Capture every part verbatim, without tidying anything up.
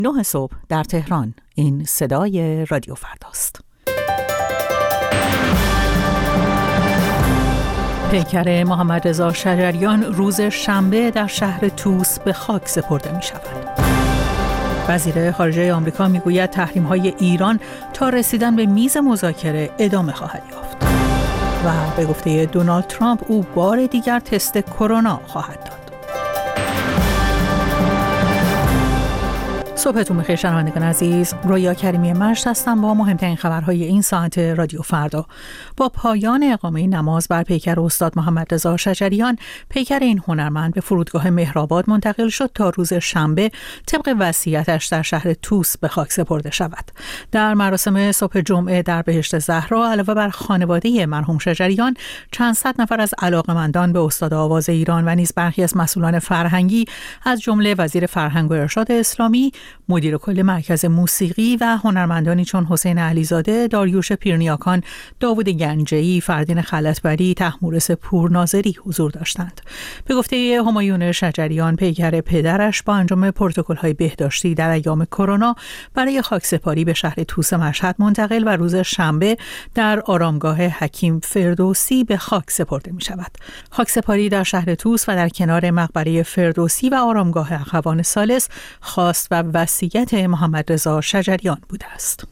نه صبح در تهران. این صدای رادیو فرداست. پیکر محمد رضا شجریان روز شنبه در شهر طوس به خاک سپرده می شود. وزیر خارجه آمریکا می گوید تحریم‌های ایران تا رسیدن به میز مذاکره ادامه خواهد یافت. و به گفته دونالد ترامپ او بار دیگر تست کرونا خواهد داد. صبحتون بخیر شنوندگان عزیز، رویا کریمی مشت هستم با مهمترین خبرهای این ساعت رادیو فردا. با پایان اقامه نماز بر پیکر استاد محمد رضا شجریان، پیکر این هنرمند به فرودگاه مهرآباد منتقل شد تا روز شنبه طبق وصیتش در شهر طوس به خاک سپرده شود. در مراسم صبح جمعه در بهشت زهرا علاوه بر خانواده مرحوم شجریان، چند صد نفر از علاقه‌مندان به استاد آواز ایران و نیز برخی از مسئولان فرهنگی از جمله وزیر فرهنگ و ارشاد اسلامی، مدیر کل مرکز موسیقی و هنرمندانی چون حسین علیزاده، داریوش پیرنیاکان، داوود گنجه‌ای، فردین خلعتبری، طهمورث پورناظری حضور داشتند. به گفته همایون شجریان، پیکر پدرش با انجام پروتکل‌های بهداشتی در ایام کرونا برای خاکسپاری به شهر طوس مشهد منتقل و روز شنبه در آرامگاه حکیم فردوسی به خاک سپرده می شود. خاکسپاری در شهر طوس و در کنار مقبره فردوسی و آرامگاه اخوان ثالث خواست و وصیت محمد رضا شجریان بوده است.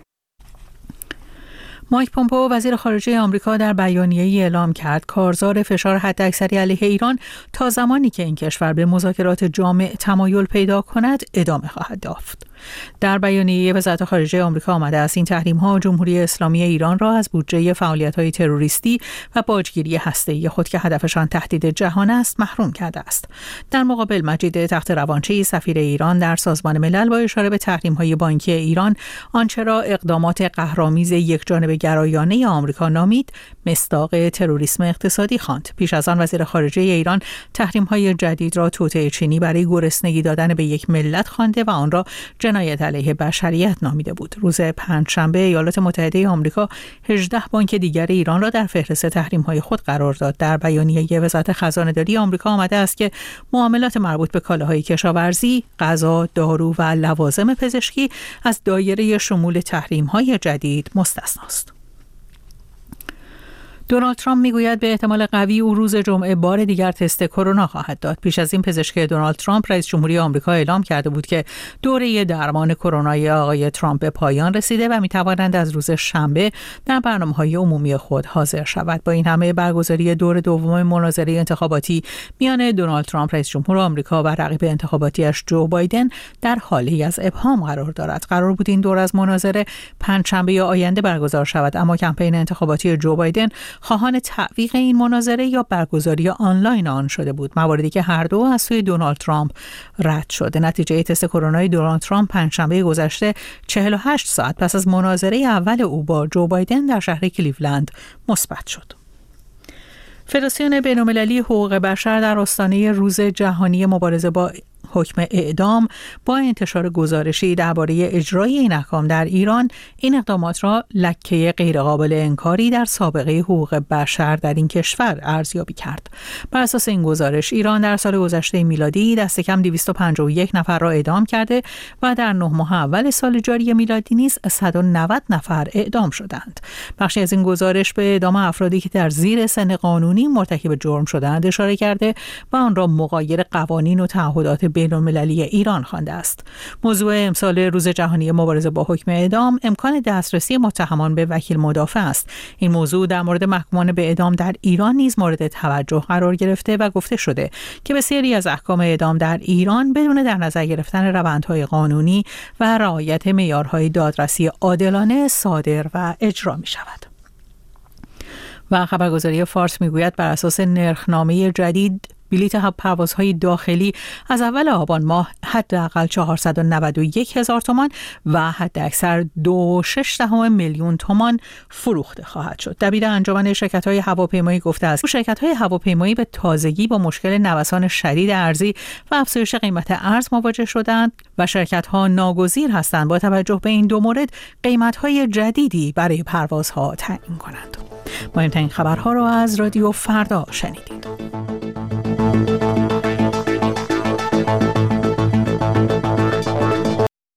مایک پومپئو وزیر خارجه آمریکا در بیانیه‌ای اعلام کرد کارزار فشار حداکثری علیه ایران تا زمانی که این کشور به مذاکرات جامع تمایل پیدا کند ادامه خواهد یافت. در بیانیه وزارت خارجه آمریکا آمده است این تحریم‌ها جمهوری اسلامی ایران را از بودجه فعالیت‌های تروریستی و باجگیری هسته‌ای خود که هدفشان تهدید جهان است محروم کرده است. در مقابل مجید تخت روانچی سفیر ایران در سازمان ملل با اشاره به تحریم‌های بانکی ایران آنچه را اقدامات قهرآمیز یکجانبه گرایانه آمریکا نامید، مصداق تروریسم اقتصادی خواند. پیش از آن وزیر خارجه ایران تحریم‌های جدید را توطئه چینی برای گرسنگی دادن به یک ملت خوانده و آن را جنایت علیه بشریت نامیده بود. روز پنجشنبه ایالات متحده آمریکا هجده بانک دیگر ایران را در فهرست تحریم‌های خود قرار داد. در بیانیه وزارت خزانه‌داری آمریکا آمده است که معاملات مربوط به کالاهای کشاورزی، غذا، دارو و لوازم پزشکی از دایره شمول تحریم‌های جدید مستثناست. دونالد ترامپ میگوید به احتمال قوی او روز جمعه بار دیگر تست کرونا خواهد داد. پیش از این پزشک دونالد ترامپ رئیس جمهوری آمریکا اعلام کرده بود که دوره درمان کرونای آقای ترامپ به پایان رسیده و میتوانند از روز شنبه در برنامه‌های عمومی خود حاضر شود. با این همه برگزاری دور دوم مناظره انتخاباتی میان دونالد ترامپ رئیس جمهور آمریکا و رقیب انتخاباتیش جو بایدن در حالی از ابهام قرار دارد. قرار بود این دور از مناظره پنجشنبه آینده برگزار شود، اما کمپین انتخاباتی جو بایدن خواهان تعویق این مناظره یا برگزاری آنلاین آن شده بود، مواردی که هر دو از سوی دونالد ترامپ رد شده. نتیجه تست کرونای دونالد ترامپ پنجشنبه گذشته چهل و هشت ساعت پس از مناظره اول او با جو بایدن در شهر کلیولند مثبت شد. فدراسیون بین‌المللی حقوق بشر در آستانه روز جهانی مبارزه با حکم اعدام با انتشار گزارشی درباره اجرای این احکام در ایران این اقدامات را لکه غیرقابل انکاری در سابقه حقوق بشر در این کشور ارزیابی کرد. بر اساس این گزارش ایران در سال گذشته میلادی دست کم دویست و پنجاه و یک نفر را اعدام کرده و در نه ماه اول سال جاری میلادی نیز صد و نود نفر اعدام شدند. بخشی از این گزارش به اعدام افرادی که در زیر سن قانونی مرتکب جرم شدند اشاره کرده و آن را مغایر قوانین و تعهدات بین‌المللی ایران خوانده است. موضوع امسال روز جهانی مبارزه با حکم اعدام امکان دسترسی متهمان به وکیل مدافع است. این موضوع در مورد محکومان به اعدام در ایران نیز مورد توجه قرار گرفته و گفته شده که بسیاری از احکام اعدام در ایران بدون در نظر گرفتن روندهای قانونی و رعایت معیارهای دادرسی عادلانه صادر و اجرا می شود. و خبرگزاری فارس میگوید بر اساس نرخنامه جدید بلیط پروازهای داخلی از اول آبان ماه حداقل چهارصد و نود و یک هزار تومان و حداکثر دو و شش دهم میلیون تومان فروخته خواهد شد. دبیر انجمن شرکت‌های هواپیمایی گفته است شرکت‌های هواپیمایی به تازگی با مشکل نوسان شدید ارزی و افزایش قیمت ارز مواجه شدند و شرکت‌ها ناگزیر هستند با توجه به این دو مورد قیمت‌های جدیدی برای پروازها تعیین کنند. مهمترین خبرها را از رادیو فردا شنیدید.